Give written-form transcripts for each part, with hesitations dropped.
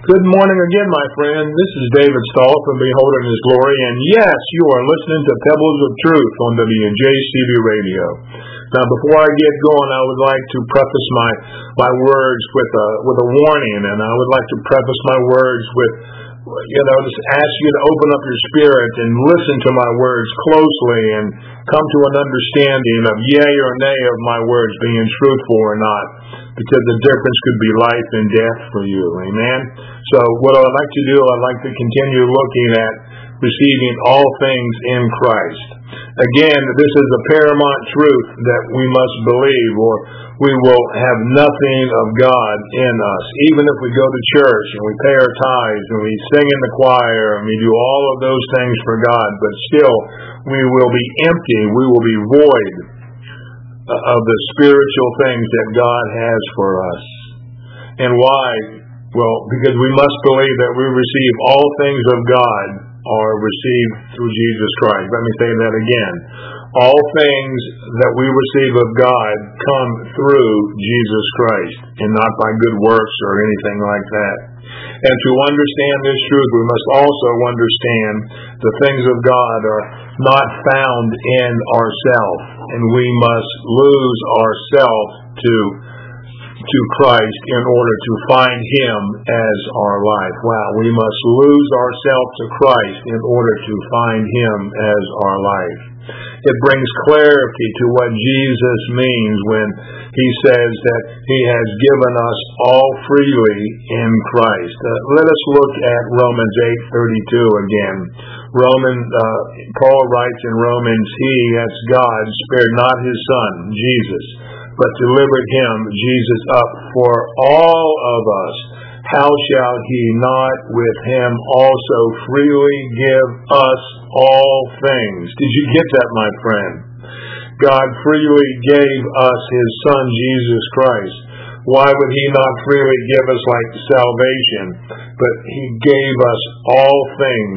Good morning again, my friend. This is David Stahl from Beholding His Glory, and yes, you are listening to Pebbles of Truth on WJCB Radio. Now, before I get going, I would like to preface my words with a warning, and I would like to preface my words with, just ask you to open up your spirit and listen to my words closely and come to an understanding of yea or nay of my words being truthful or not, because the difference could be life and death for you. Amen? So what I'd like to do, I'd like to continue looking at receiving all things in Christ. Again, this is a paramount truth that we must believe, or we will have nothing of God in us. Even if we go to church and we pay our tithes and we sing in the choir and we do all of those things for God, but still we will be empty, we will be void of the spiritual things that God has for us. And why? Well, because we must believe that we receive all things of God are received through Jesus Christ. Let me say that again. All things that we receive of God come through Jesus Christ, and not by good works or anything like that. And to understand this truth, we must also understand the things of God are not found in ourselves, and we must lose ourselves to Christ in order to find Him as our life. Wow, we must lose ourselves to Christ in order to find Him as our life. It brings clarity to what Jesus means when He says that He has given us all freely in Christ. Let us look at Romans 8:32 again. Paul writes in Romans, He, that's God, spared not His Son, Jesus, but delivered Him, Jesus, up for all of us. How shall He not with Him also freely give us all things? Did you get that, my friend? God freely gave us His Son, Jesus Christ. Why would He not freely give us like salvation? But He gave us all things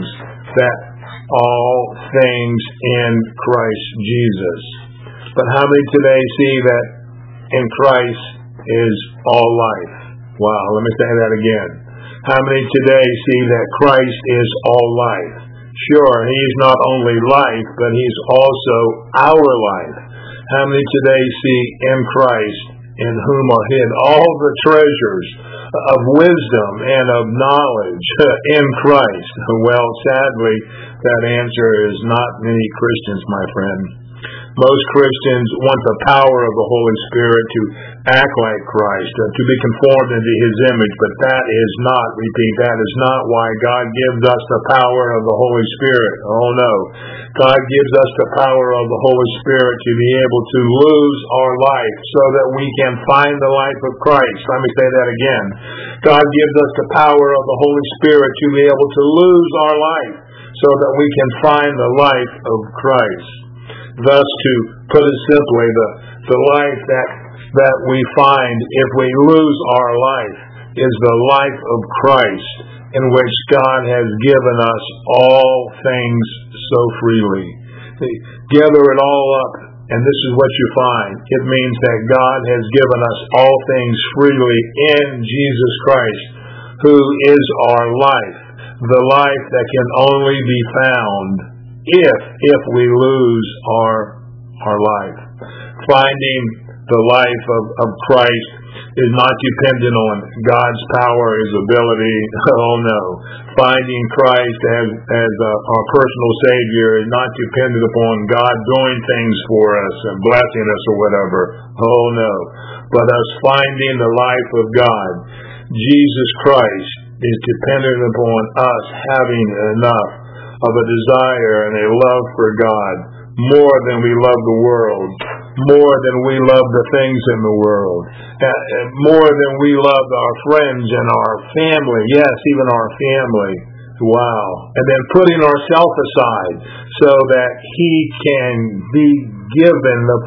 in Christ Jesus. But how many today see that in Christ is all life? Wow, let me say that again. How many today see that Christ is all life? Sure, He's not only life, but He's also our life. How many today see in Christ, in whom are hid all the treasures of wisdom and of knowledge in Christ? Well, sadly, that answer is not many Christians, my friend. Most Christians want the power of the Holy Spirit to act like Christ, to be conformed into His image, but that is not why God gives us the power of the Holy Spirit. Oh no. God gives us the power of the Holy Spirit to be able to lose our life so that we can find the life of Christ. Let me say that again. God gives us the power of the Holy Spirit to be able to lose our life so that we can find the life of Christ. Thus, to put it simply, the life that we find if we lose our life is the life of Christ, in which God has given us all things so freely. Gather it all up, and this is what you find. It means that God has given us all things freely in Jesus Christ, who is our life, the life that can only be found if we lose our life. Finding the life of Christ is not dependent on God's power, His ability. Oh no. Finding Christ as our personal Savior is not dependent upon God doing things for us and blessing us or whatever. Oh no. But us finding the life of God, Jesus Christ, is dependent upon us having enough of a desire and a love for God more than we love the world, more than we love the things in the world, and more than we love our friends and our family, yes, even our family. Wow. And then putting ourselves aside so that He can be given the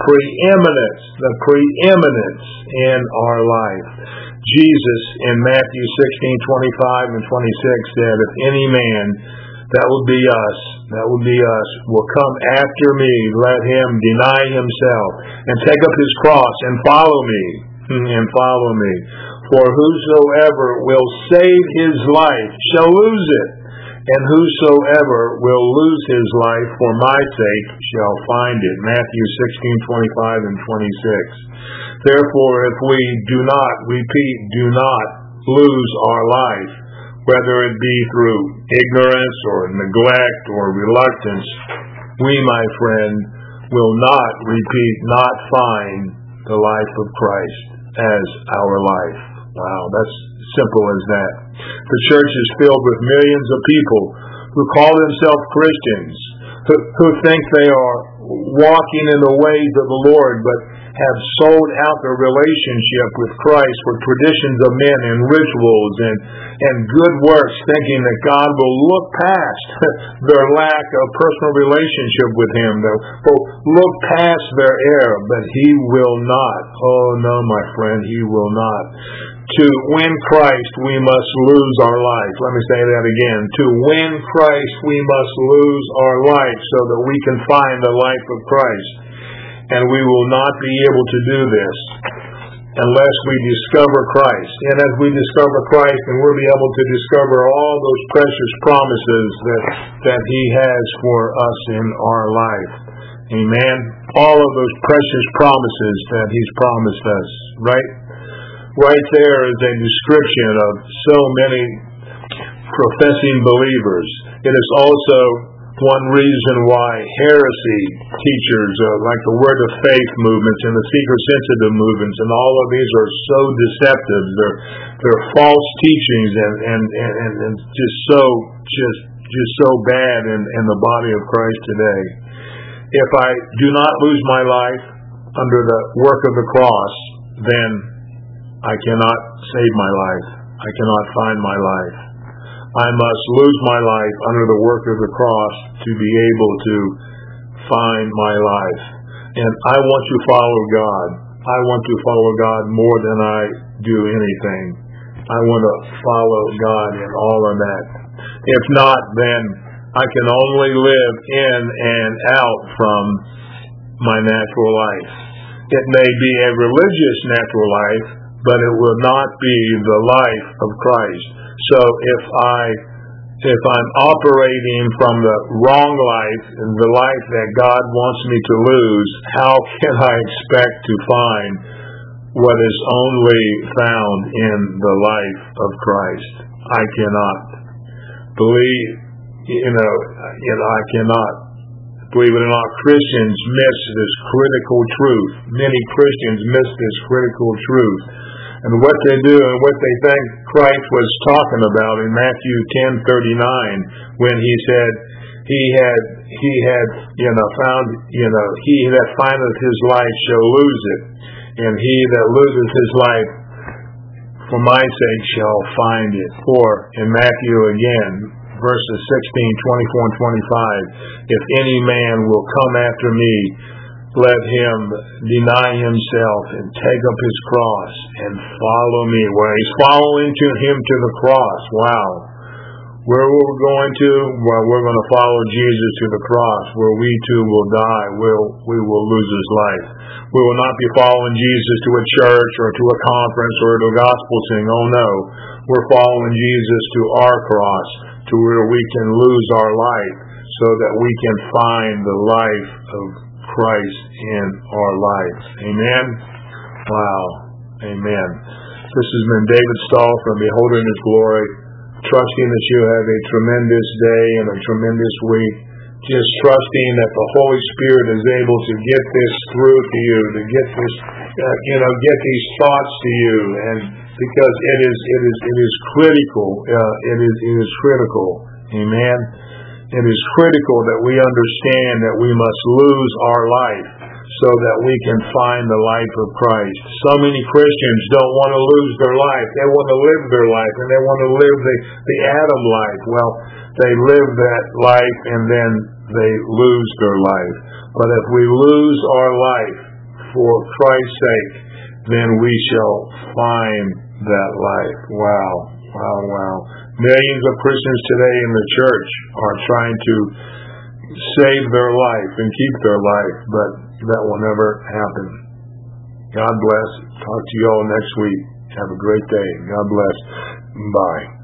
preeminence in our life. Jesus in Matthew 16:25 and 26 said, if any man, that would be us, will come after me, let him deny himself and take up his cross and follow me. For whosoever will save his life shall lose it, and whosoever will lose his life for my sake shall find it. Matthew 16:25 and 26. Therefore, if we do not lose our life, whether it be through ignorance or neglect or reluctance, we, my friend, will not find the life of Christ as our life. Wow, that's simple as that. The church is filled with millions of people who call themselves Christians, who think they are walking in the ways of the Lord, but have sold out their relationship with Christ for traditions of men and rituals and good works, thinking that God will look past their lack of personal relationship with Him. They'll look past their error, but He will not. Oh no, my friend, He will not. To win Christ, we must lose our life. Let me say that again. To win Christ, we must lose our life so that we can find the life of Christ. And we will not be able to do this unless we discover Christ. And as we discover Christ, then we'll be able to discover all those precious promises that He has for us in our life. Amen. All of those precious promises that He's promised us, right? Right there is a description of so many professing believers. It is also one reason why heresy teachers, like the Word of Faith movements and the seeker-sensitive movements, and all of these are so deceptive. They're false teachings and just so bad in the body of Christ today. If I do not lose my life under the work of the cross, then I cannot save my life. I cannot find my life. I must lose my life under the work of the cross to be able to find my life. And I want to follow God. I want to follow God more than I do anything. I want to follow God in all of that. If not, then I can only live in and out from my natural life. It may be a religious natural life, but it will not be the life of Christ. So if I'm operating from the wrong life, the life that God wants me to lose, how can I expect to find what is only found in the life of Christ? I cannot. I cannot. Believe it or not, Christians miss this critical truth. Many Christians miss this critical truth. And what they do and what they think Christ was talking about in Matthew 10:39, when He said he had found, he that findeth his life shall lose it, and he that loses his life for my sake shall find it. Or in Matthew again, verses 16, 24, and 25, if any man will come after me, let him deny himself and take up his cross and follow me. Well, he's following Him to the cross. Wow. Where are we going to? Well, we're going to follow Jesus to the cross, where we too will die. We will lose His life. We will not be following Jesus to a church or to a conference or to a gospel sing. Oh no. We're following Jesus to our cross, to where we can lose our life so that we can find the life of Christ in our lives. Amen? Wow. Amen. This has been David Stahl from Beholding His Glory, trusting that you have a tremendous day and a tremendous week, just trusting that the Holy Spirit is able to get this through to you, to get this, get these thoughts to you, and because it is critical. It is critical. Amen. It is critical that we understand that we must lose our life so that we can find the life of Christ. So many Christians don't want to lose their life. They want to live their life, and they want to live the Adam life. Well, they live that life and then they lose their life. But if we lose our life for Christ's sake, then we shall find that life. Wow. Wow, wow. Millions of Christians today in the church are trying to save their life and keep their life, but that will never happen. God bless. Talk to you all next week. Have a great day. God bless. Bye.